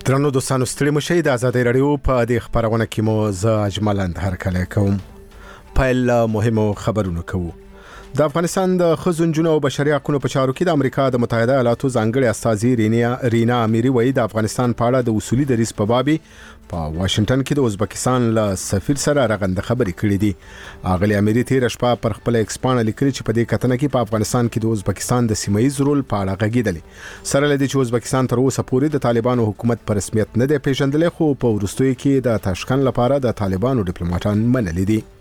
درنو دوستانو ستړي مشئ د آزادۍ رادیو په دې خبرونه کې مو زه اجملند هرکلی کوم. پیل مهمو خبرونه کوو. د افغانستان د خزونجونو او بشري حقوقو په چارو کې د امریکا د متحده ایالاتو ځانګړي استاذي رینا امیری وایي د افغانستان په اړه د اصولي دریځ په بابي په واشنگټن کې د ازبکستان له سفیر سره رغنده خبرې کړې دي. اغلی امیری تیر شپه پر خپل ایکسپان لیکلي چې په دې کتنه کې په افغانستان کې د ازبکستان د سیمایي رول په اړه غږیدلې. سره لدی چې ازبکستان تر اوسه پورې د طالبانو حکومت په رسمیت نه دی پیژندلی، خو په وروستیو کې د تاشکند لپاره د طالبانو ډیپلوماټان منلي دي.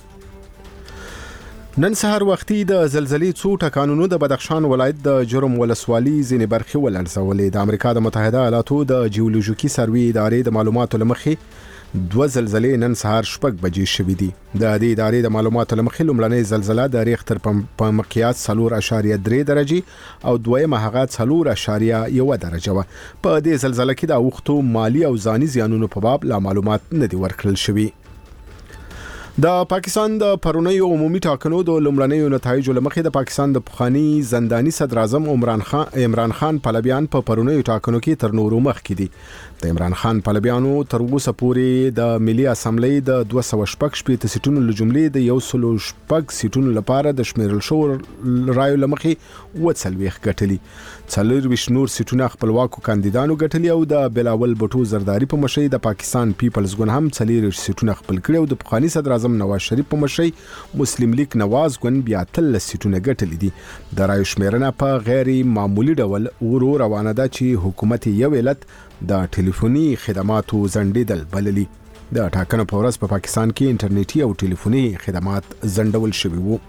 نن سهار وختي د زلزلې څو ټکانونو د بدخشان ولایت د جرم ولسوالي ځینې برخې ولړزولې. د امریکا د متحده ایالاتو د جیولوژیکي سروې ادارې د معلوماتو لمخې 2 زلزلې نن سهار 6 بجې شوې دي. د دې ادارې د معلوماتو لمخې لومړنۍ زلزله د ریختر په مقیاس 4.3 درجه او دویمه هغه 4.1 درجه وه. په دې زلزله کې د اوختو مالی او ځاني زیانونو په باب لا معلومات نه دي ورکړل شوي. د پاکستان د پرونیو عمومي ټاکنو د لومړنیو نتایجو لمخې د پاکستان د پخوانی زنداني صدر اعظم عمران خان پلویان په پرونیو ټاکنو کې تر نورو مخکې دي. د عمران خان پلویانو تر اوسه پورې د ملي اسمبلی د 216 سیټونو له جملې د 106 سیټونو لپاره د شمیرل شو رایو لمخې 40 ګټلي. 24 نور سیټونه خپلواکو کاندیدانو ګټلي او د بلاول بټو زرداری په مشرۍ د پاکستان پیپلز ګوند هم 40 سیټونه خپل کړي او د پخوانی صدر اعظم نواز شریف په مشرۍ مسلم لیگ نواز ګوند بیا 13 سیټونه ګټلي دي. د رایو شمیرنه په غیر معمولی ډول ورو روانه ده چې حکومت یو علت د ټلیفوني خدماتو زندیدل بللی. د ټاکنو په ورځ په پاکستان کې انټرنیټي او ټلیفوني خدمات زندول شوي وو.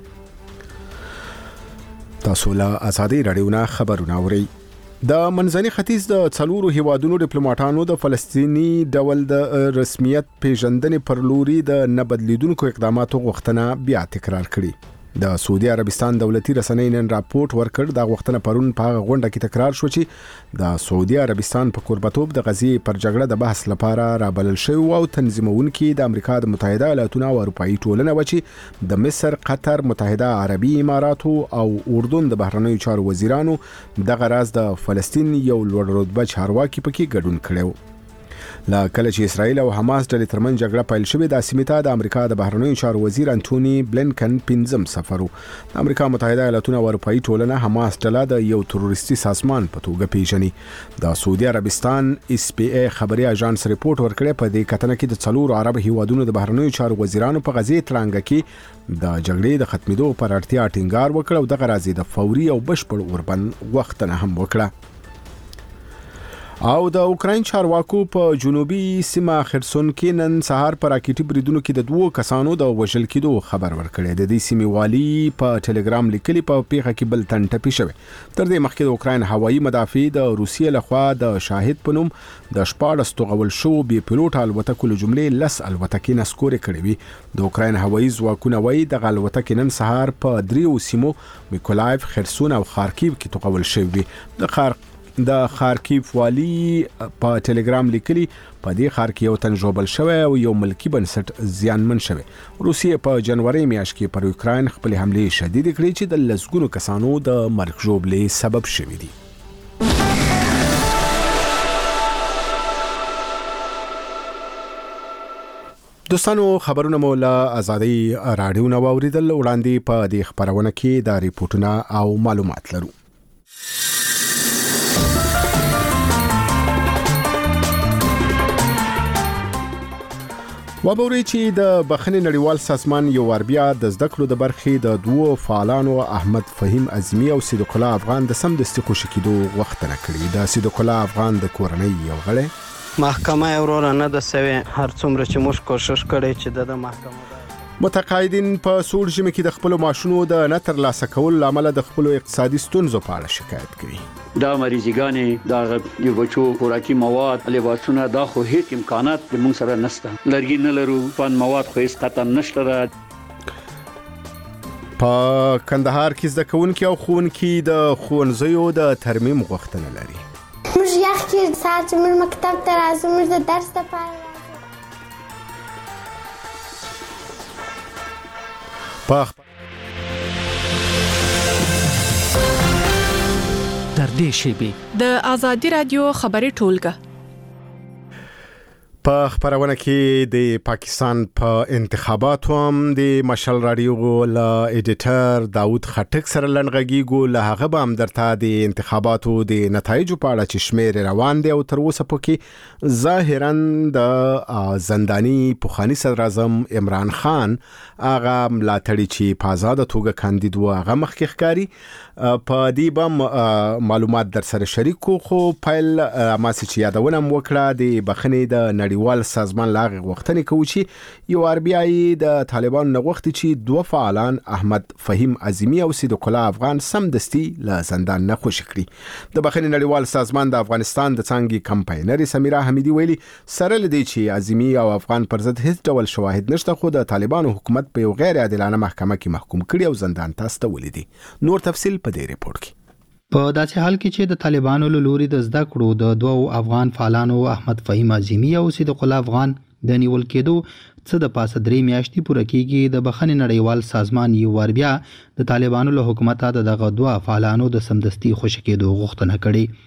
تاسو له آزادۍ رادیو نه خبرونه اورئ. د منځني ختیځ د 4 هیوادونو ډیپلوماټانو د فلسطینی ډول د رسمیت پیژندنې پر لوري د نه بدلیدونکو اقداماتو غوښتنه بیا تکرار کړي. د سعودي عربستان دولتي رسنۍ نن راپورټ ورکړ د غوښتنه پرون په هغه غونډه کې تکرار شو چې د سعودي عربستان په قربتوب د غزې پر جګړه د بحث لپاره رابلل شوی او تنظیمونکي د امریکا د متحده ایالاتو او اروپאי ټولنه و چې د مصر، قطر، متحده عربي اماراتو او اردن د بهرنیو چارو وزیرانو دغه راز د فلسطین یو لوړ رتبه چارواکي پکې ګډون کړو. لا کله چې اسرائیل او حماس ډلې ترمن جګړه پیل شوې د سیمه د امریکا د بهرنیو چارو وزیر انټونی بلینکن 5م سفر د امریکا متحده ایالاتو او اروپאי ټولنه حماس ډله د یو تروریستي سازمان په توګه پیژني. د سعودي عربستان SPA خبري اژانس ریپورت ورکړی په دې کتنه کې د 4 عرب هیوادونو د بهرنیو چارو وزیرانو په غزې ترانګه کې د جګړې د ختمېدو پر اړتیا ټینګار وکړ او دغه راځي د فوري او بشپړ اوربند غوښتنه هم وکړه. او د اوکراین چارواکو په جنوبي سیمه خرسون کې نن سهار پر راکټي بریدونو کې د 2 کسانو د وژل کېدو خبر ورکړی. د دې سیمې والی په ټلګرام لیکلي په پیښه کې بل تن ټپي شوی. تر دې مخکې د اوکراین هوایي مدافع د روسیې لخوا د شاهد په نوم د 14 توغول شو بي پيلوټ الوتکو له جملې 10 الوتکې نسکورې کړې وي. د اوکراین هوایي ځواکونه وایي د الوتکې نن سهار په 3 سیمو میکولایف، خرسون او خارکیو کې توغول شوی. د خارکیف والی په ټلګرام لیکلي په دې خار کې یو تن ژوبل شوی او یو ملکی بنسټ زیانمن شوی. روسیې په جنوري میاشت کې پر اوکراین خپل حمله شدید کړې چې د لسګونو کسانو د مرګ ژوبلې سبب شوی دی. دوستانو خبرونه مو له آزادۍ رادیو نه واوریدل. وړاندې په دې خبرونه کې د ریپورتونو او معلومات لرو. وبوري چې د بخښنې نړیوال سازمان یو وربیا د زده کړو د برخې د 2 فعالانو احمد فهیم اعظمي او صدیق الله افغان د سمدستي خوشی کېدو غوښتنه کړې. د صدیق الله افغان د کورنۍ یو غړی محکمه اورور نه د سوي هر څومره چې موږ کوشش کړی چې د محکمه متقاعدین په سوړ ژمي کې د خپل ماشونو د نتر لاسه کول لامل د خپل اقتصادي ستونزو په اړه شکایت کوي. دا مریضګانې دا یو بچو خوراکي مواد لباسونه دا خو هیڅ امکانات د موږ سره نشته. لرګي نه لرو، فن مواد خو هیڅ قطعا نشته. په کندهار کې زده کوونکي او ښوونکي د ښوونځیو د ترمیم غوښتنه لري. موږ یخ کې ساعت موږ مکتب ته راځو، موږ د درس لپاره در دې شیبې د آزادۍ رادیو خبري ټولګه په خبرونه کې د پاکستان په انتخاباتو هم د مشال رادیو ل ایډیټر داوود خټک سره لنغږیږو له هغه به هم درته د انتخاباتو د نتایجو په اړه چې شمیر روان دي او تر اوسه پکې ظاهرا د زنداني پوخانی صدر اعظم عمران خان هغه ملاتړي چې په آزاد توګه کاندید و هغه مخکې ښکاری په دې بم معلومات در سره شریکو خو فایل ماسي چې یادونه وکړه د بخنې د نړیوال سازمان لاغ وختنی کوي چې یو اربیای د طالبان نغوختي چې دوه فعالان احمد فهیم عظیمی او صدیق الله افغان سمدستي له زندان نه خوشی کړی د بخنې نړیوال سازمان د افغانستان د څنګه کمپاینر سمیرا حمیدی ویلي سره لدی چې عظیمی او افغان پر ضد هیڅ ډول شواهد نشته خو د طالبانو حکومت په یو غیر عادلانه محکمه کې محکوم کړي او زندان ته استولې دي نور تفصیل په دې ریپورت کې په داسې حال کې چې د طالبانو له لوري د زده کړو د دوو افغان فعالانو احمد فهیم عظیمی او صدیق الله افغان د نیول کېدو څه د پاسه 3 میاشتې پوره کېږي د بخښنې نړیوال سازمان یو ور بیا د طالبانو له حکومت د دغه دوه فعالانو د سمدستي خوشی کېدو غوښتنه کړې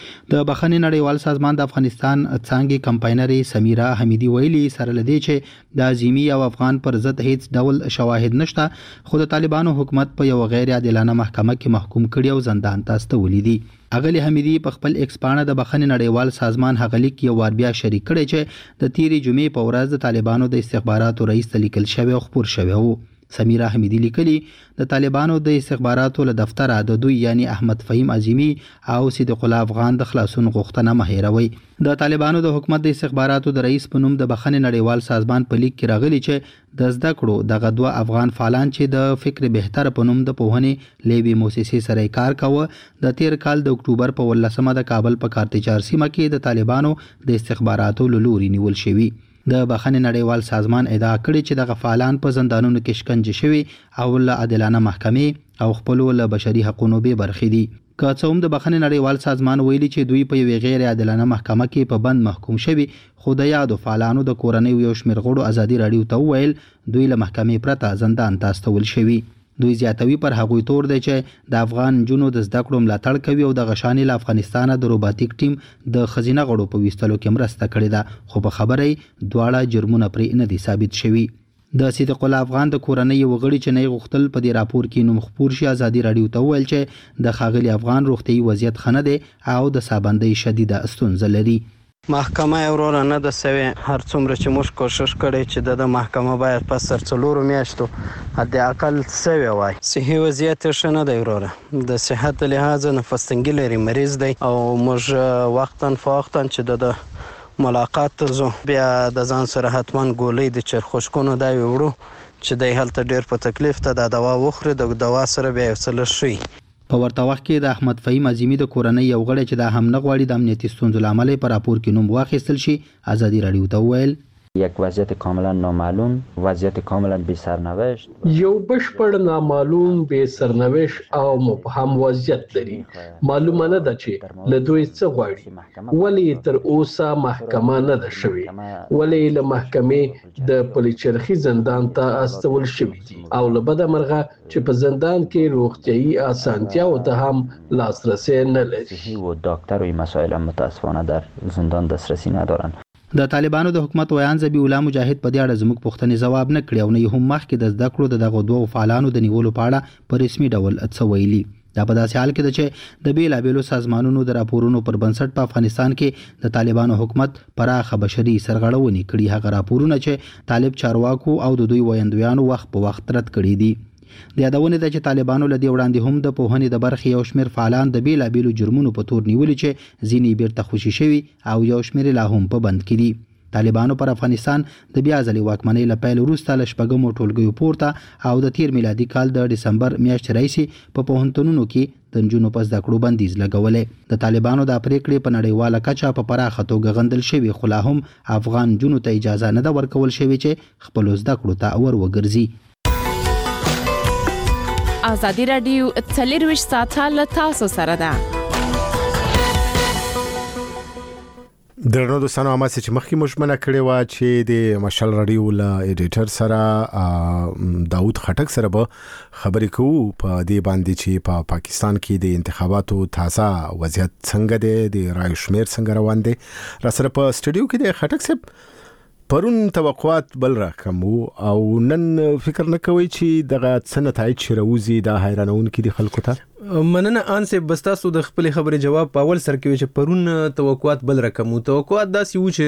د بخښنې نړیوال سازمان د افغانستان څنګه کمپاینر سمیرا حمیدی ویلي سره لدی چې د عظیمی او افغان پر ضد هیڅ ډول شواهد نشته خو د طالبانو حکومت په یو غیر عادلانه محکمه کې محکوم کړي او زندان ته استولې دي اغلی حمیدی په خپل ایکس پاڼه د بخښنې نړیوال سازمان هغلیک یو ور بیا شریک کړي چې د تیری جمعې په ورځ د طالبانو د استخباراتو رئیس لیکل شوی او خبر شوی وو سمیرا حمیدی لیکلی د طالبانو د استخباراتو له دفتر د دوی یعنی احمد فهیم عظیمی او صدیق الله افغان د خلاصون غوښتنه مهیروي د طالبانو د حکومت د استخباراتو د رئیس په نوم د بخښنې نړیوال سازمان په لیک کې راغلی چې د زده کړو دغه دوه افغان فعالان چې د فکر بهتر په نوم د پوهنې لیوي موسسې سره کار کاوه د 13 کال د اکتوبر په 18مه د کابل په کارتچار سیمه کې د طالبانو د استخباراتو له لوري نیول شوی د بخښنې نړیوال سازمان ادعا کړې چې دغه فعالان په زندانونو کې شکنجه شوي او له عادلانه محکمې او خپل له بشري حقوقو به برخې دي که څه هم د بخښنې نړیوال سازمان ویلي چې دوی په یو غیر عادلانه محکمه کې په بند محکوم شوي خو د یادو فعالانو د کورنۍ یو شمېر غړو ازادي رادیو ته ویل دوی له محکمې پرته زندان ته استول شوي دوی زیاتوي پر هغوی تور دی چې د افغان جنو د زده کړو ملاتړ کوي او د غشانې له افغانستانه د روباتیک ټیم د خزینه غړو په ویستلو کې مرسته کړې ده خو په خبره دواړه جرمونه پرې نه دي ثابت شوي د صدیق الله افغان د کورنۍ یو غړي چې نه غوښتل په دې راپور کې نوم خپور شي ازادي رادیو ته ویل چې د خاغلی افغان روغتي وضعیت خنه دی او د سابندۍ شدیده ستونزه لري محکمه اورونه نه د سوي هر څومره چې موږ کوشش کړی چې د محکمه باید پس تر 4 میاشتو حد اقل سوي وای صحي وضعیت شنه دی وروره د صحت لحاظ نفستنګي لري مریض دی او موږ وختن فوختن چې د ملاقات زو بیا د ځان سره حتمان ګولې د چرخوشکونو دا وړو چې د هلته ډیر په تکلیف ته د دوا وخوري د دوا سره بیا وصل شي په ورته وخت کې د احمد فهیم عظیمی د کورنۍ یو غړی چې د هم نه غواړي د امنیتي ستونزو لامل پر راپور کې نوم واخیستل شي ازادي رادیو ته ویل یک وضعیت کاملا نامعلوم وضعیت کاملا بی سرنوشت یو بشپړ نامعلوم بی سرنوشت او مبهم وضعیت لري معلومه نه ده چې له دوی څه غواړي ولی تر اوسه محکمه نه ده شوی ولی له محکمې د پلیچرخي زندان ته استول شوی دي او له بده مرغه چې په زندان کې روغتیايي اسانتیا او ته هم لاسرسی نه لري و دکتر و این مسائل هم متاسفانه در زندان دسترسی ندارن د طالبانو د حکومت ویان ذبیح الله مجاهد په دې اړه زموږ پوښتنې جواب نه کړی او نه هم مخکې د زده کړو د دغه دوه فعالانو د نیولو په اړه په رسمي ډول څه ویلي دا په داسې حال کې ده چې د بیلابیلو سازمانونو د راپورونو پر بنسټ په افغانستان کې د طالبانو حکومت پراخه بشري سرغړونې کړي هغه راپورونه چې طالب چارواکو او د دوی ویاندویانو وخت په وخت رد کړي دي د یادونه ده چې طالبانو له دې وړاندې هم د پوهنې د برخې یو شمېر فعالان د بیلابیلو جرمونو په تور نیولي چې ځینې بیرته خوشي شوي او یو شمېر لا هم په بند کې دي طالبانو پر افغانستان د بیا ځلې واکمنۍ له پیل وروسته له شپږمو ټولګیو پورته او د 13 میلادي کال د ډسمبر میاشتې راهیسې په پوهنتونونو کې د نجونو په زده کړو بندیز لګولې د طالبانو د پریکړې په نړیواله کچه په پراخه توګه غندل شوی خو لا هم افغان جنو ته اجازه نه ده ورکول شوې چې خپل زده کړو ته ور وګرځي ازادي رادیو 24 ساعته له تاسو سره ده درنو دوستانو امه چې مخکې مشمنه کړې و چې د مشال رادیو له ایډیټر سره داوود خټک سره به خبرې کوو په دې باندې چې په پاکستان کې د انتخاباتو تازه وضعیت څنګه دی، د رای شمیر څنګه روان دی. را سره په سټډیو کې د خټک صاحب پرون توقعات بل رقم او نن فکر نه کوي چې دغه څه نتایج راوځي دا حیرانونکي دي خلکو ته. مننه انسه بستاسو د خپل خبرې جواب په اول سر کې چې پرون توقعات بل رقم او توقعات داسې و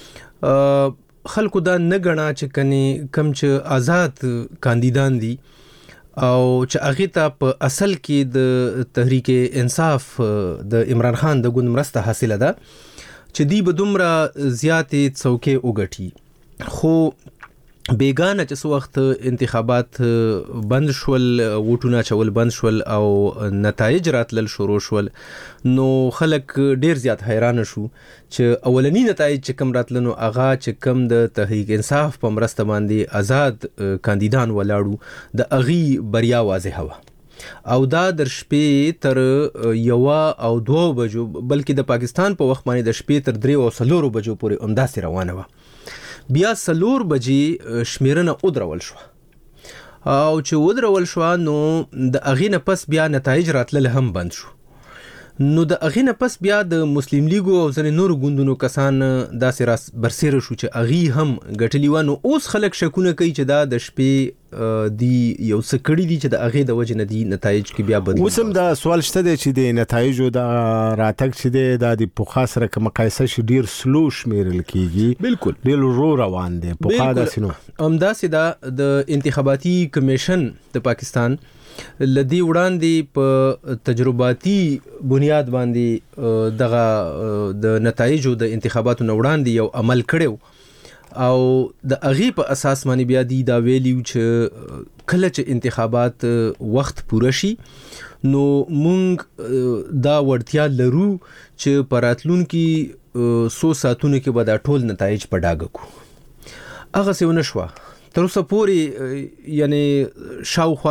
چې خلکو دا نه غنا چې کني کم چې آزاد کاندیدان دي او چې هغه ته په اصل کې د تحریک انصاف د عمران خان د ګوند مرسته حاصله ده چې دی به دومره زیاتې څوکې وګټي. خو بیگانه چې څو وخت انتخابات بند شول، ووټونه چول بند شول او نتایج راتلل شروع شول، نو خلک ډیر زیات حیران شو چې اولنی نتایج چې کم راتلنو هغه چې کم د تحریک انصاف په مرسته باندې آزاد کاندیدان ولاړو د اغي بریا واضح و او دا در شپې تر 1 او 2 بجو بلکې د پاکستان په وخت باندې د شپې تر 3 او 4 بجو پورې همداسې روانه و. بیا 4 بجې شمیرنه ودرول شو او چې ودرول شو نو د اغې نه پس بیا نتایج راتلل هم بند شو. نو د اغې نه پس بیا د مسلم لیګ او ځنې نور ګوندونو کسان داسې راس برسېره شو چې اغې هم ګټلي و. نو اوس خلک شکونه کوي چې دا د شپې دی یو څه کړي دي چې د اغې د وجه نه دي نتایج کې بیا بدلون. اوس هم دا سوال شته دی چې د نتایجو د راتګ چې دی د پوخا سره کوم مقایسه شي ډیر سلو شمیرل کیږي. بالکل ډیر رو روان دی پوخا داسې نو همداسې دا د انتخاباتي کمیشن د پاکستان لدی وړاندې په تجرباتي بنیاد باندې دغه د نتایجو د انتخاباتو نه وړاندې یو عمل کړو او د اغي په اساس باندې بیا دی دا ویلیو چې کله چې انتخابات وخت پوره شي نو مونږ دا وړتیا لرو چې پراتلونکي 100 ساعتونو کې به دا ټول نتایج په ډاګه کو. هغه څه ونه شو تر اوسه پورې، یعنی شاوخوا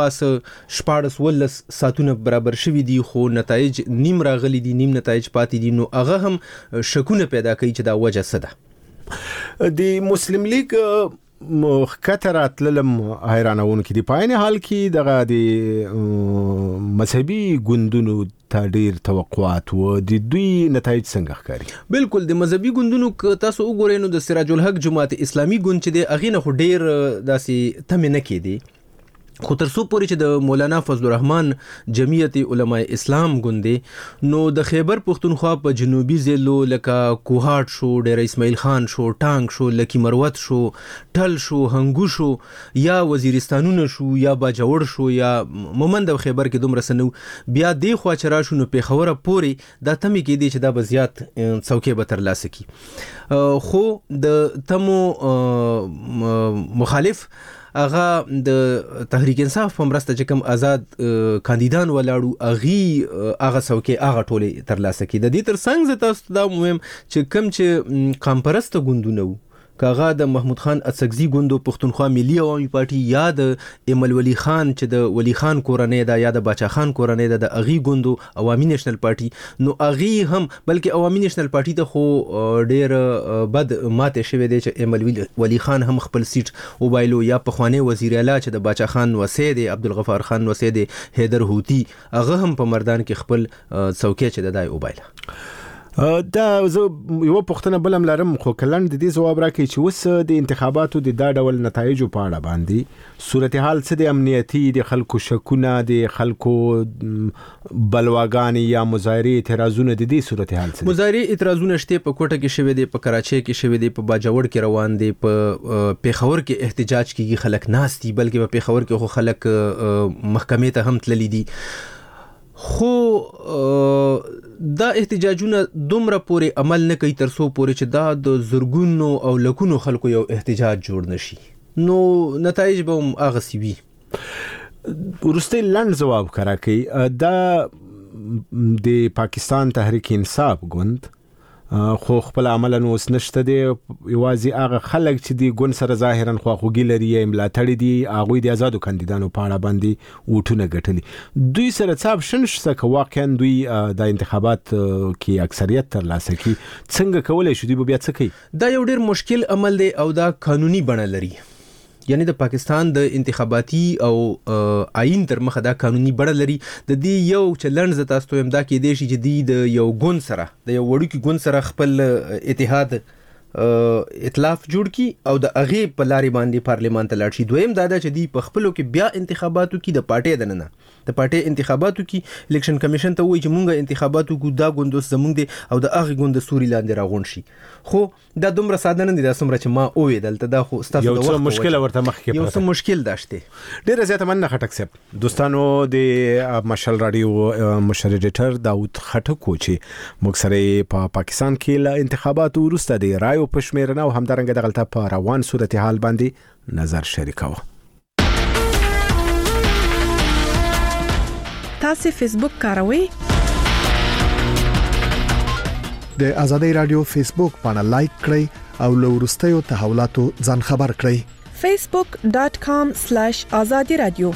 14 ساعتونه برابر شوي دي خو نتایج نیم راغلي دي، نیم نتایج پاتې دي. نو هغه هم شکونه پیدا کوي چې دا وجه څه ده. د مسلم لیگ مخکته راتللم حیرانونکي دي. په عین حال کې دغه د مذهبي ګوندونو ته ډیر توقعات و، د دوی نتایج څنګه ښکاري؟ بالکل د مذهبي ګوندونو تاسو وګورئ نو د سراج الحق جماعت اسلامي ګوند چې دی هغه نه ډیر داسې تمه نه کېدی، خو تر څو پورې چې د مولانا فضل الرحمن جمعیت علماء اسلام ګوندې نو د خیبر پختونخوا په جنوبي ضلعو لکه کوهاټ شو، ډیر اسماعیل خان شو، ټانک شو، لکی مروت شو، ټل شو، هنګو شو، یا وزیرستانونه شو، یا باجوړ شو، یا مومند او خیبر کې دومره سنو بیا دی خوا چر شو نو په خبره پورې دا تمه کې دي چې دا بزیات څوکې به تر لاسه کی. خو د تمو مخالف اغه د تحریک انصاف په مرسته چې کوم آزاد کاندیدان ولاړو اغي اغه څوکې اغه ټوله تر لاسه کی. د دې تر څنګ تاسو دا مهم چې کوم چې قامپرست ګوندونه کاغه د محمود خان اڅکزي ګوندو پښتونخوا ملي عوامي پارټي یا د ایمل ولی خان چې د ولی خان کورنۍ دا یا د باچا خان کورنۍ د اغي ګوندو عوامي نېشنل پارټي نو اغي هم بلکې عوامي نېشنل پارټي ته خو ډیر بد ماته شوی دی چې ایمل ولی خان هم خپل سیټ وبایلو یا په خواني وزیر اعلی چې د باچا خان وسید عبدالغفار خان وسید حیدر هوتی هغه هم په مردان کې خپل څوکۍ چې د دای وبایله. دا یو پښتنه بلم لرم خو کلن د دې جواب راکړي چې وس د انتخاباتو د دا ډول نتایجو په اړه باندې صورتحال څه د امنیتي د خلکو شکونه د خلکو بلواګانی یا مظاهره اعتراضونه د دې صورتحال څه؟ مظاهره اعتراضونه شته په کوټه کې شوه دي، په کراچۍ کې شوه دي، په باجوړ کې روان دي، په پیښور کې احتجاج کیږي، خلک ناس دي، بلکې په پیښور کې خو خلک محکمې ته هم تللي دي. خو دا احتجاجونه دومره پورې عمل نه کوي تر څو پورې چې دا د زرګونو او لکونو خلکو یو احتجاج جوړ نشي، نو نتایج به هم هغه سی وي. ورسته لند جواب کرا کوي دا د پاکستان تحریک انصاف ګوند خو خپل عملاً اوس نشته دی. یوازې هغه خلک چې دی ګوند سره ظاهراً خواخوږي لري یا ملاتړي دي هغوی د آزادو کاندیدانو په اړه باندې ووټونه ګټلي. دوی سره څه اپشن شته که واقعاً دوی د انتخابات کې اکثریت ترلاسه کړي څنګه کولی شي دوی بیا څه کوي؟ دا یو ډیر مشکل عمل دی او دا قانوني بڼه لري. یعنی د پاکستان د انتخاباتي او آئین تر مخه دا قانوني بڼه لري. د دې یو چلنج ز تاسو هم دا کې دی چې د یو ګوند سره د یو وړوکی ګوند سره خپل اتحاد ائتلاف جوړ کی او د هغه په لارې باندې پارلیمان ته لاړ شي. دویم دا چې دی په خپلو کې بیا انتخاباتو کې د پارټي دننه د پارټي انتخاباتو کې الیکشن کمیشن ته وایي چې مونږه انتخاباتو کو دا ګوند زمونږ دی او د هغه ګوند سوري لاندې راغون شي. خو دا دومره ساده نه دي دا څومره چې ما اوې دلته دا خو ستاسو د وخت مشکل ورته مخ کې یو څه مشکل داشته. ډیره زیاته مننه خټک صاحب. دوستانو د مشال رادیو مشر ایډیټر داود خټک چې موږ سره په پاکستان کې له انتخاباتو وروسته د رایو پښمیر نه او همدارنګه د غلطه په روان صورتحال باندې نظر شریکاوه. تاسو فیسبوک کاروئ؟ د ازادي رادیو فیسبوک باندې لایک کړئ او له وروستیو تحولاتو ځان خبر کړئ. facebook.com/azadi radio.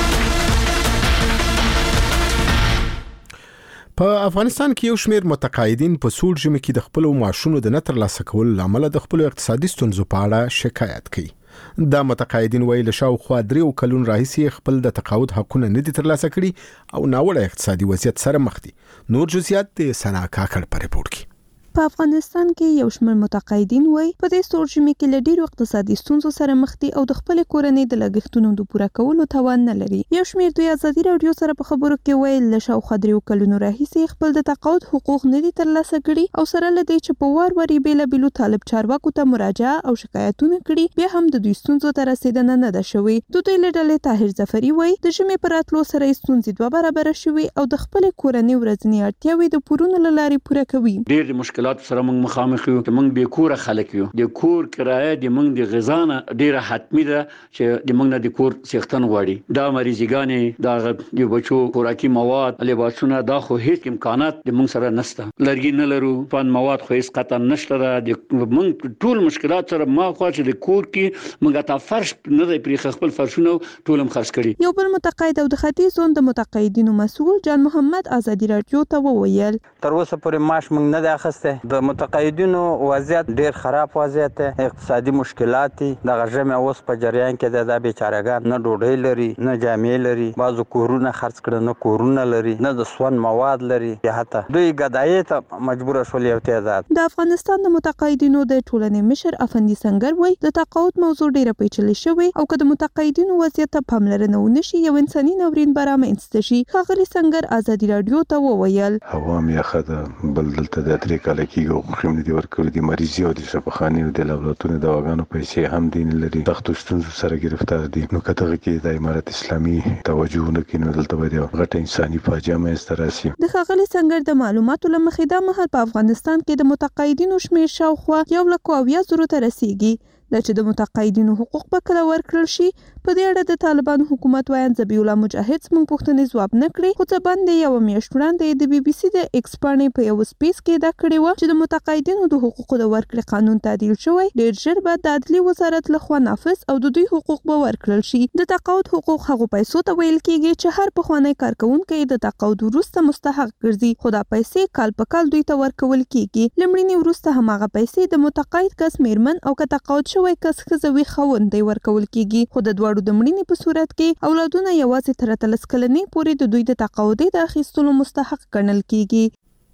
په افغانستان کې یو شمېر متقاعدین په سوړ ژمي کې د خپل معاشونو د نتر لاسه کول لامل د خپل اقتصادي ستونزو په اړه شکایت کوي. دا متقاعدین ویل شاوخوا 3 کلون راهیسې خپل د تقاعد حقونه نه دي ترلاسه کړي او ناوړه اقتصادي وضعیت سره مخ دي. نور جزئیات د سنا کاکړ په ریپورت کې. په افغانستان کې یو شمېر متقاعدین وایي په دې سورجمي کې له ډیرو اقتصادي ستونزو سره مخ دي او د خپل کورنۍ د لګښتونو د پوره کولو توان نه لري. یو شمېر دوی ازادي رادیو سره په خبرو کې ویل له شاوخوا 3 کلونو راهیسې خپل د تقاعد حقوق نه دي ترلاسه کړي او سره له دې چې په وار بیلابېلو طالب چارواکو ته مراجعه او شکایتونه کړي بیا هم د دوی ستونزو ته رسیدنه نه ده شوې. د دوی له ډلې طاهر ظفري وایي د ژمي پر راتلو سره ستونزې 2 برابره شوې او د خپل کورنۍ ورځنی اړتیاوې د پورونو له لارې پوره کوي. ډېر مشکلات سره موږ مخامخ یو. موږ به کور خلک یو. د کور کرایه د موږ د غذا نه ډیره حتمی ده چې د موږ نه د کور څښتن غواړي. دا مریضګانې دا د بچو خوراکي مواد لباسونه دا خو هیڅ امکانات د موږ سره نشته. لرګي نه لرو پان مواد خو هیڅ قطعا نشته. د موږ ټول مشکلات سره ما خو چې د کور کې موږ ته فرش نه دی پرې خپل فرشونه ټول هم خرڅ کړي. یو بل متقاعد او د ختیځ زون د متقاعدینو مسؤل جان محمد ازادي رادیو ته وویل تر اوسه پورې معاش موږ نه دی اخیسته. د متقاعدینو وضعیت ډیر خراب وضعیت دی. اقتصادي مشکلات دي. د غژمه اوس په جریان کې د بیچارهګان نه ډوډۍ لري نه جامې لري. بعضو کورونه خرڅ کړي نه کورونه لري نه د سون مواد لري. حتی دوی ګدایې ته مجبور شول یو تعداد. د افغانستان د متقاعدینو د ټولنې مشر افندي سنگر وایي د تقاعد موضوع ډیره پیچلې شوې او که د متقاعدینو وضعیت ته پاملرنه ونشي یو انساني ناورین به رامنځته شي. ښاغلي سنگر ازادي رادیو ته وویل هوا مې ښه بل دلته د 3 کال کېږي خو دي ورکړي دي مریضي او د شفاخانې او د لابراتوري دواګانو پیسې هم دین لري. سختو ستونزو سره گرفتار دي. نو کته کې د امارت اسلامي توجه نه کینو دلته به غټه انساني فاجعه مې ستراسي. د ښاغلي سنگر د معلوماتو لمخې دا مهال په افغانستان کې د متقاعدینو شمېر شاوخوا 1,70,000 ته رسیږي. دا چې د متقاعدینو حقوق به کله ورکړل شي په دې اړه د طالبانو حکومت وایي ذبیح الله مجاهد زموږ پوښتنې ځواب نه کړي. خو څه باندې یو میاشت وړاندې د BBC د ایکس پاڼې په یو سپیس کې دا کړی و چې د متقاعدینو د حقوقو د ورکړې قانون تعدیل شوی ډیر ژر به د عدلي وزارت لخوا نافذ او د دوی حقوق به ورکړل شي. د تقاعد حقوق هغه پیسو ته ویل کېږي چې هر پخوانی کارکونکي د تقاعد وروسته مستحق ګرځي. خو دا پیسې کال په کال دوی ته ورکول کېږي. لمړینې وروسته هماغه پیسې د متقاعد کس میرمن او که تقاعد شوی کس ښځه خاوند دی ورکول کېږي. خو د دواړو د مړینې په صورت کې اولادونه یوازې تر 13 کلنې پورې د دوی د تقاعد د اخیستلو مستحق ګڼل کېږي.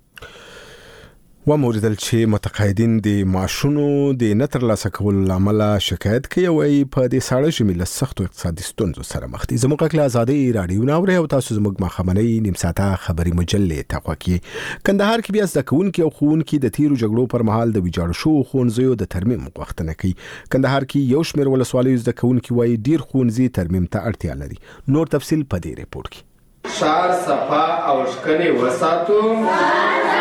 وموردل چې متقاعدین د معاشونو د نتر لاسه کول لامل شکایت کوي او په دې ساړه ژمي له سختو اقتصادي ستونزو سره مخ دي. زموږ غږ ازادي رادیو ناوړي او تاسو زموږ مخامنۍ نیم ساعته خبري مجلې تقوا کې کندهار کې بیا زده کوونکي او ښوونکي د تیرو جګړو پر مهال د ویجاړ شو ښوونځیو د ترمیم غوښتنه کوي. کندهار کې یو شمېر ولسوالیو زده کوونکي وایي ډیر ښوونځي ترمیم ته اړتیا لري. نور تفصیل په دې ریپورت کې. شهر صفا او ښکلې وساتو.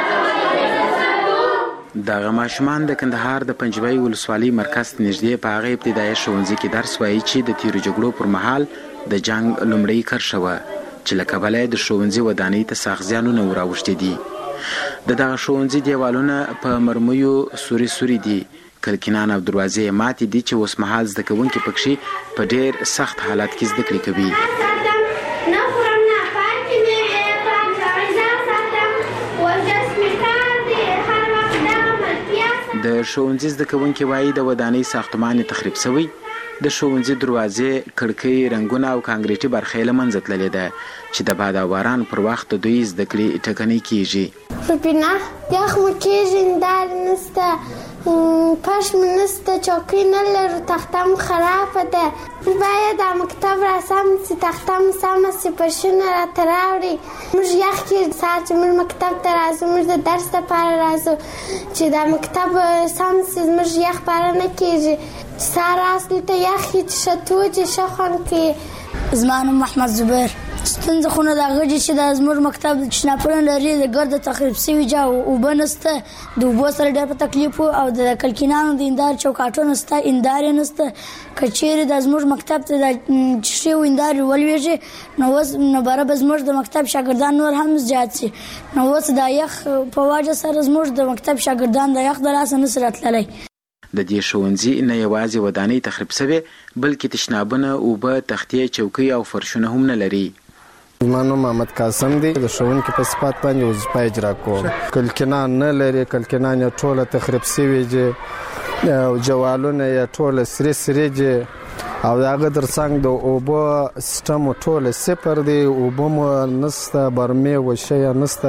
دغه ماشومان د کندهار د پنجوي ولسوالۍ مرکز نږدې په هغه ابتدایي ښوونځي کې درس وایي چې د تیرو جګړو پر مهال د جنگ لومړی کرښه وه چې له کبله د ښوونځي ودانۍ ته سخت زیانونه وراوښتي دي. دغه ښوونځي دیوالونه په مرمیو سوري دي، کلکینان او دروازې ماتې دي چې اوس مهال زده کوونکي پکښې په ډېر سخت حالت کې زده کړې کوي. د ښوونځي زده کوونکي وایي د ودانۍ ساختمان تخریب شوی، د ښوونځي دروازې، کړکۍ، رنګونه او کانکریټي برخه یې له منځه تللې ده چې د باد او باران پر وخت د دوی زده کړې ټکنۍ کیږي. بنا یخ مو کېږي، هندارې نشته، فرش مو نشته، چوکۍ نه لرو، تخته مو خرابه ده. باید دا مکتب را سم شي، تخته مو سمه شي، فرشونه راته راوړي. موږ یخ کېږي سهار چې موږ مکتب ته راځو، موږ د درس لپاره راځو چې دا مکتب سم شي، زموږ یخ باره نه کېږي. سهار راځو ته یخ یې چې ښه توجې ښه خوند کوي. زما نوم محمد زبیر. ستونزه خو نه د هغه چې دا زموږ مکتب شناپونه لري د ګرده تخریب شوي جا اوبه نشته، د اوبو سره ډېر په تکلیف و او د کلکینانو د هندارې چوکاټونه شته، هندارې نشته. که چیرې دا زموږ مکتب ته د ښې هندارې ولوېږي نو اوس نو باره به زموږ د مکتب شاګردان نور هم زیات شي. نو اوس د یخ په وجه سره زموږ د مکتب شاګردان د یخ د لاسه نشي راتللی. د دې ښوونځي نه یوازې ودانۍ تخریب شوې بلکې تشنابونه، اوبه، تختې، چوکۍ او فرشونه هم نه لري. زما نوم محمد قاسم دی، د ښوونکي په صفت باندې وظیفه اجرا کوم. کلکینان نه لري، کلکینان یې ټوله تخریب شوي دي او جوالونه یې ټوله سرې دي او د هغه ترڅنګ د اوبو سیسټم ټوله صفر دی، اوبه مو نشته، برمې وشی نشته،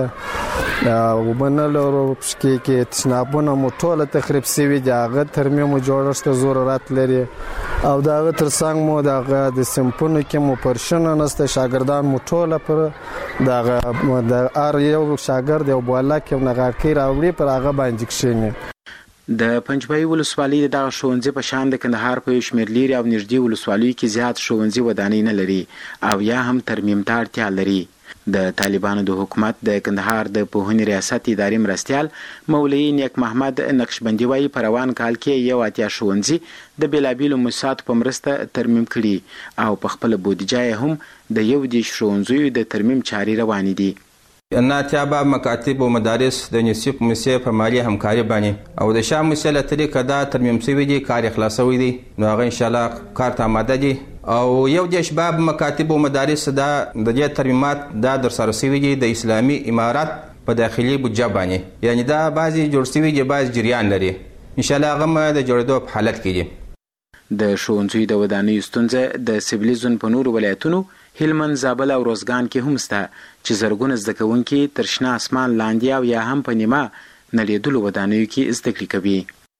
اوبه نه لرو، پشکې کې تشنابونه مو ټوله تخریب شوي دي، هغه ترمیم مو جوړښت ضرورت لري او د هغه ترڅنګ مو د صنفونو کې مو فرشونه نشته، شاګردان مو ټوله پر دغه د هر یو شاګرد یو بالک یو نغارکۍ راوړي پر هغه باندې کښېني. د پنجپای ولسوالۍ د دغه ښوونځي په شان د کندهار په یو شمېر لیرې او نږدې ولسوالیو کې زیات ښوونځي ودانۍ نه لري او یا هم ترمیم ته اړتیا لري. د طالبانو د حکومت د کندهار د پوهنې ریاست ادارې مرستیال مولوي نیک محمد نقشبندي وایي په روان کال کې 81 ښوونځي د بېلابېلو موسساتو په مرسته ترمیم کړي او په خپله بودیجه یې هم د 21 ښوونځیو د ترمیم چارې روانې دي. ناتیابه مکاتب و مدارس د نصیب موسسې په مالي همکاري باندې او د شاه موسسې له طریقه دا ترمیم شوي دي، کار یې خلاصوي دي، نو هغه انشاءالله کار ته آماده دي او یو د شباب مکاتب و مدارس دا د دې ترمیمات دا درسره شوي دي د اسلامي امارات په داخلي بودجه باندې، یعنی دا بعضې جوړ شوي دي، بعض جریان لري، انشاءالله هغه هم د جوړېدو په حالت کې دي. د ښوونځیو د ودانیو ستونزه د سویلي زون په نورو ولایتونو هلمند، زابل او روزګان کې هم شته چې زرګونه زده کوونکي تر شنه اسمان لاندې او یا هم په نیمه نلیدلو ودانیو کې زده کړې کوي.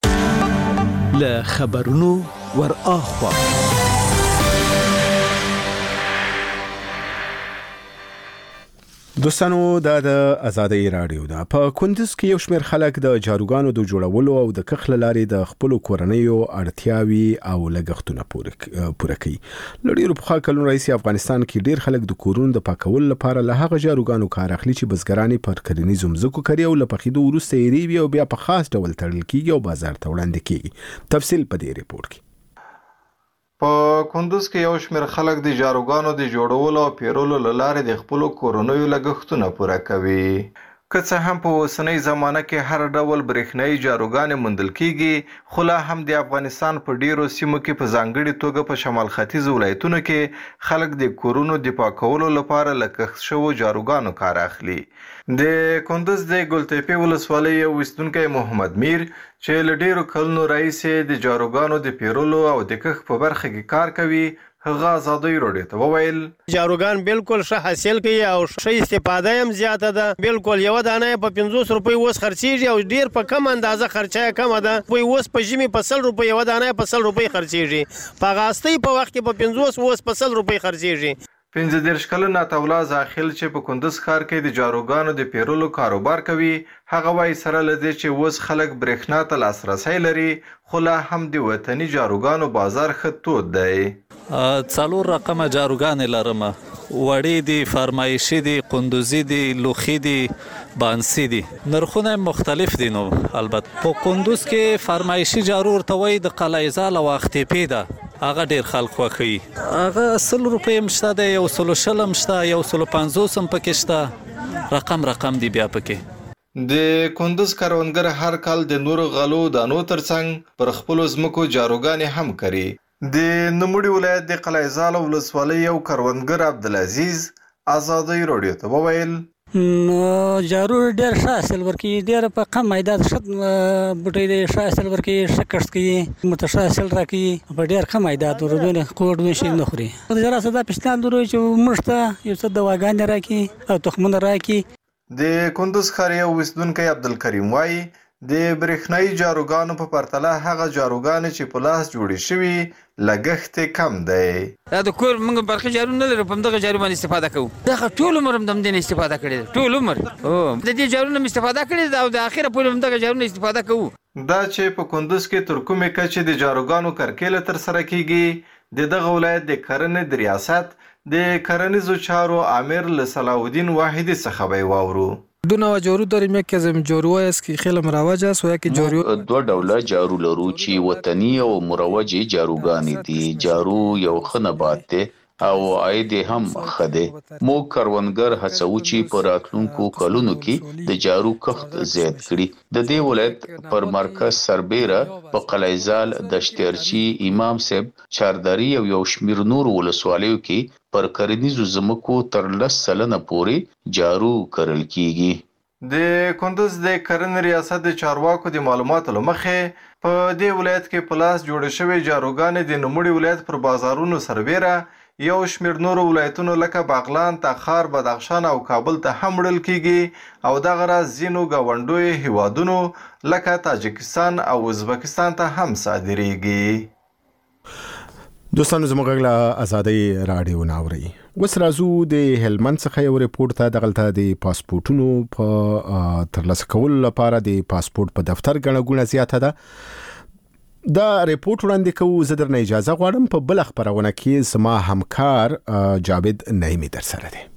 له خبرونو ور اخوا دوستانو دا د آزادۍ رادیو ده. په کندز کې یو شمېر خلک د جاروګانو د جوړولو او د کښ له لارې د خپلو کورنیو اړتیاوې او لګښتونه پوره کوي. له ډېرو پخوا کلونو راهیسې افغانستان کې ډېر خلک د کورونو د پاکولو لپاره له هغه جاروګانو کار اخلي چې بزګران یې پر کرنیزو مځکو کري او له پخېدو وروسته یې ریبي او بیا په خاص ډول تړل کېږي او بازار ته وړاندې کېږي. تفصیل په دې ریپورت کې. په کندز کې یو شمېر خلک د جاروګانو د جوړولو او پیرولو له لارې د خپلو کورنیو لګښتونه پوره کوي. که څه هم په اوسنۍ زمانه کې هر ډول برېښنایي جاروګانې موندل کېږي، خو لا هم د افغانستان په ډیرو سیمو کې په ځانګړې توګه په شمال ختیځ ولایتونو کې خلک د کورونو د پاکولو لپاره له کښت شوو جاروګانو کار اخلي. د کندز د ګلتپې ولسوالۍ یو اوسیدونکی محمد میر چې له ډیرو کلونو راهیسې د جاروګانو د پیرولو او د کښت په برخه کې کار کوي، هغه آزادۍ راډیو ته وویل جاروګان بالکل ښه حاصل کوي او ښه استفاده هم زیاته ده. بالکل یو دانه په 50 روپۍ اوس خرڅیږي او ډیر په کم اندازه خرچه کمه ده. اوس په ژمي په 100 روپۍ یو دانه په 100 روپۍ خرڅیږي، په غاستۍ په وخت کې په 50 اوس په 100 روپۍ خرڅیږي. 15 کلن عطاالله زاخیل چې په کندز ښار کې د جاروګانو د پیرولو کاروبار کوي، هغه وایي سره له دې چې اوس خلک برېښنا ته لاسرسی لري، خو لا هم د وطني جاروګانو بازار ښه تود دی. 4 رقمه جاروګانې لرم، وړې دي، فرمایشي دي، قندوزي دي، لوخي دي، بانسي دي، نرخونه مختلف دي. نو البته په کندوز کې فرمایشي جارو ورته وایي د قلعه‌زال او اختیپې ده، هغه ډیر خلک خوښوي. هغه 100 روپۍ هم شته دی، 140 هم شته، 150 هم پکې شته، رقم دی بیا پکې. د کندوز کروندګر هر کال د نورو غلو دانو ترڅنګ پر خپلو ځمکو جاروګانې هم کوي. د نوموړي ولایت د قلعه زال ولسوالۍ یو کروندګر عبدالعزیز ازادۍ راډیو ته وویل جارو ډېر ښه حاصل ورکوي، ډېر په کم میدان ښه بوټی دی، ښه حاصل ورکوي، ښه کښت کوي، مته ښه حاصل راکوي، په ډېر کم میدان ورونه کوډ شي نه خوري. زرا صدا پښتان درو چې موږ ته یو څه دواګانې راکوي او تخمونه راکوي. د کندوز ښار یو اوسیدونکی عبدالکریم وایي د برېښنایي جاروګانو په پرتله هغه جاروګانې چې په لاس جوړې شوي لګښت کم دی. دا د کور موږ برقي جارو نه لرو، په همدغه جارو باندې استفاده کوو. دغه ټول عمر هم د همدې نه استفاده کړې ده، ټول عمر د دې جارو نه استفاده کړې ده او د اخره پورې همدغه جارو نه استفاده کوو. دا چې په کندوز کې تر کومې کچې د جاروګانو کرکیله ترسره کیږي د دغه ولایت د کرنې د ریاست د کرنیزو چارو امیر له صلاح الدین واحدی څخه به واورو. دو نوع جارو داریم، یکی از جاروها است که خیلی مروج است و یکی جارو دو ډوله جارو لرو چې وطني او مروج جاروګانې دي. جارو یو ښه نبات دی او عاید هم ښه دی. موږ کروندګر هڅو چې په راتلونکو کلونو کې د جارو کښت زیات کړي. د دې ولایت پر مرکز سربیره په قلعه زال، دشترچی، امام صاحب، چاردري او یو شمیر نور ولسوالیو کې پر کرنیزو ځمکو تر 10% پورې جارو کرل کیږي. د کندوز د کرنې ریاست د چارواکو د معلوماتو له مخې په دې ولایت کې په لاس جوړې شوې جاروګانې د نوموړي ولایت پر بازارونو سربیره یو شمیر نورو ولایتونو لکه بغلان، تخار، بدخشان او کابل ته هم وړل کیږي او دغه راز ځینو ګاونډیو هیوادونو لکه تاجکستان او ازبکستان ته هم صادریږي. دوستانو زموږ له ازادۍ راډیو ناوري وس رازو د هلمند څخه یو ریپورت ته دغلته د پاسپورتونو په ترلاسه کولو لپاره د پاسپورت په دفتر غنه ګونه زیاته ده. دا ریپورت وړاندې کوو. زه درنه اجازه غواړم په بل خبرونه کې زما همکار جاوید نعیمی در سره دی.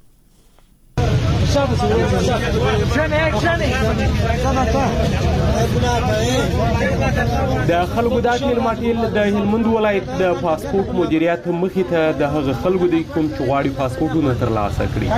د خلکو د اټیل ماټیل د هلمند ولایت د پاسپورت مدیریت مخې ته د هغه خلکو د کوم چې غواړي پاسپورتونه ترلاسه کړي.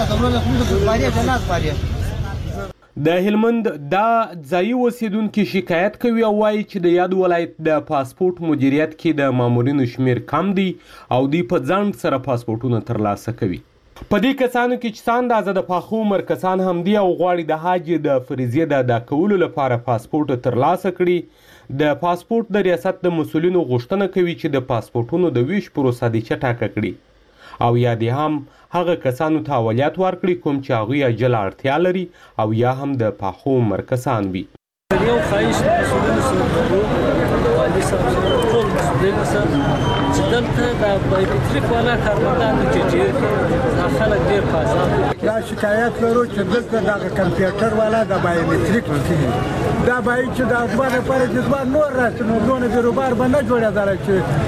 د هلمند دا ځایي اوسیدونکي شکایت کوي او وایي چې د یاد ولایت د پاسپورت مدیریت کې د مامورینو شمیر کم دی او دوی په ځنډ سره پاسپورتونه ترلاسه کوي. په دې کسانو کې چې څه اندازه د پاخه عمر کسان هم دي او غواړي د حج د فریضې د ادا کولو لپاره پاسپورت ترلاسه کړي. د پاسپورت د ریاست د مسؤلینو غوښتنه کوي چې د پاسپورتونو د ویش پروسه دې چټکه کړي او یا دې هم هغه کسانو ته اولویت ورکړي کوم چې هغوی عاجل اړتیا لري او یا هم د پاخه عمر کسان وي. یو خواهش مسؤلینو سره والي صاحب سره ټول مسؤلینو سره چې دلته د بایومتریک والا کارمندانو چې ډېر خلک ډېر په آزاد دا شکایت لرو چې دلته دغه کمپیوټر والا د بایومتریک کوي دا باید چې د ځوان لپاره چې ځوان نور راشي نو دونه بیروبار به نه جوړېدلی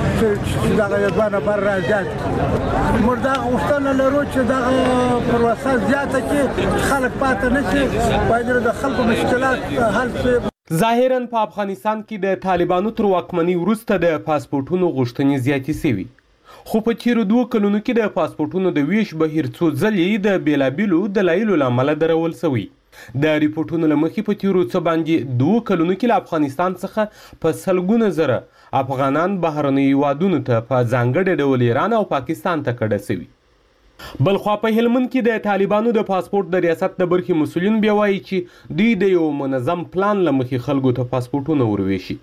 چې دغه ځوان لپاره رازیات کړي. موږ دا غوښتنه لرو چې دغه پروسه زیاته کړي چې خلک پاتې نه شي، باید د خلکو مشکلات حل شي. ظاهراً په افغانستان کې د طالبانو تر واکمنۍ وروسته د پاسپورتونو غوښتنې زیاتې شوي، خو په تیرو 2 کلونو کې د پاسپورتونو د ویش بهیر څو ځلې د بیلابیلو دلایلو له امله درول شوی. د ریپورتونو له مخې په تیرو څه باندې 2 کلونو کې له افغانستان څخه په سلګونه زره افغانان بهرنیو هیوادونو ته په ځانګړي ډول ایران او پاکستان ته کډه شوي. بلخوا په هلمند کې د طالبانو د پاسپورت د ریاست د برخې مسؤلین بیا وایي چې دوی د یو منظم پلان له مخې خلکو ته پاسپورتونه ورویشي.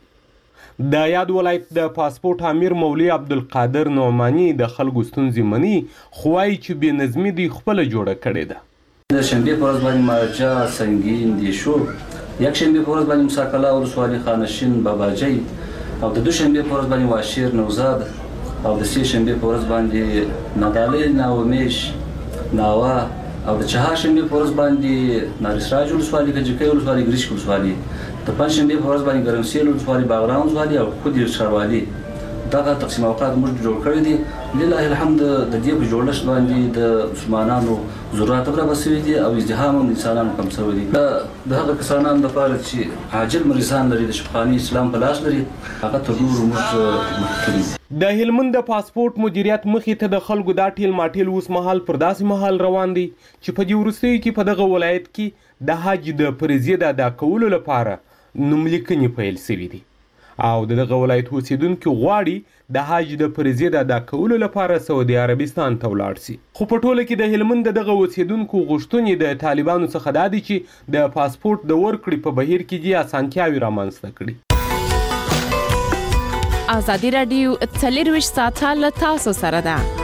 د یاد ولایت د پاسپورت امیر مولوي عبدالقادر نعماني د خلکو ستونزې مني خو وایي چې بې نظمي دوی خپله جوړه کړې ده. د شنبې په ورځ باندې مارجه، سنگین، دیشو، یک شنبې په ورځ باندې مساکلا ولسوالي، خانشین، باباجی او د دوشنبې په ورځ باندې واشیر، نوزاد او د سې شنبې په ورځ باندې نادالې، ناومیش، ناوا او د چهارشنبې په ورځ باندې نارسراج ولسوالي، کجکۍ ولسوالي، ګریشک ولسوالي، د پنجشنبې په ورځ باندې ګرمسیل ولسوالي، باغران ولسوالي او خودي ښاروالي دغه تقسیم اوقات موږ جوړ کړی دي لله الحمد. د دې په جوړښت باندې د مسلمانانو ضرورت برابر شوي دي او ازدحام هم انسانانو کم شوی دي. د هغه کسانانو لپاره چې عاجل مریضان لري د شفاخانې اسلام په لاس لري هغه تر نورو موږ مخکې کړي. د هلمند د پاسپورت مدیریت مخې ته د خلکو دا ټیل ماټیل اوس مهال پر داسې مهال روان دی چې په دې وروستیو کې په دغه ولایت کې د حج د فریضې د ادا کولو لپاره نوملیکنې پیل شوي دي او دغه ولایت اوسیدونکي غواړي د حج د فریضې د ادا کولو لپاره سعودي عربستان ته ولاړ شي. خو په ټوله کې د هلمند دغه اوسیدونکو غوښتنې د طالبانو څخه دا دي چې د پاسپورت د ورکړې په بهیر کې دې اسانتیاوې رامنځته کړي. ازادي راډیو 24 ساعته له تاسو سره ده.